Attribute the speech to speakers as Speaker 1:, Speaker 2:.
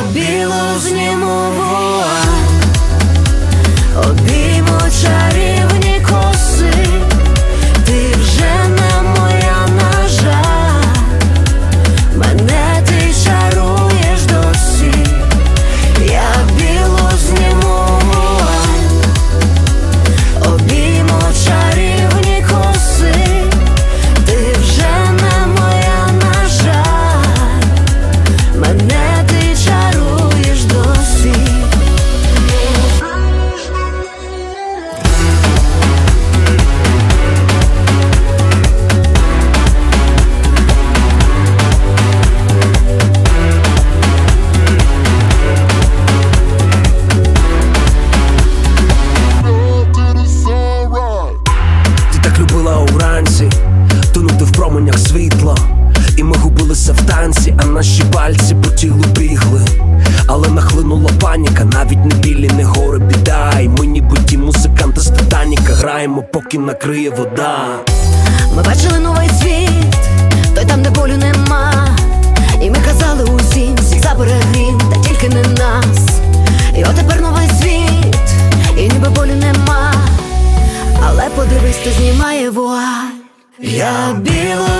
Speaker 1: білу зніму вуаль, обійму чарівні коси. Ти вже не моя, на жаль, мене ти чаруєш досі. Я білу зніму вуаль, обійму чарівні коси. Ти вже не моя, на жаль, мене ти чаруєш досі.
Speaker 2: Ти так любила уранці тонути в променях світла, і ми губилися в танці, а наші пальці по тілу бігли. Але нахлинула паніка, навіть не білі, не гори, біда. І ми ніби ті музиканти з Титаніка, граємо, поки накриє вода.
Speaker 1: Ми бачили новий світ, той там, де болю нема. І ми казали усім, всіх забере грім, та тільки не нас. І от тепер новий світ, і ніби болю нема. Але подивись, хто знімає вуаль. Я білу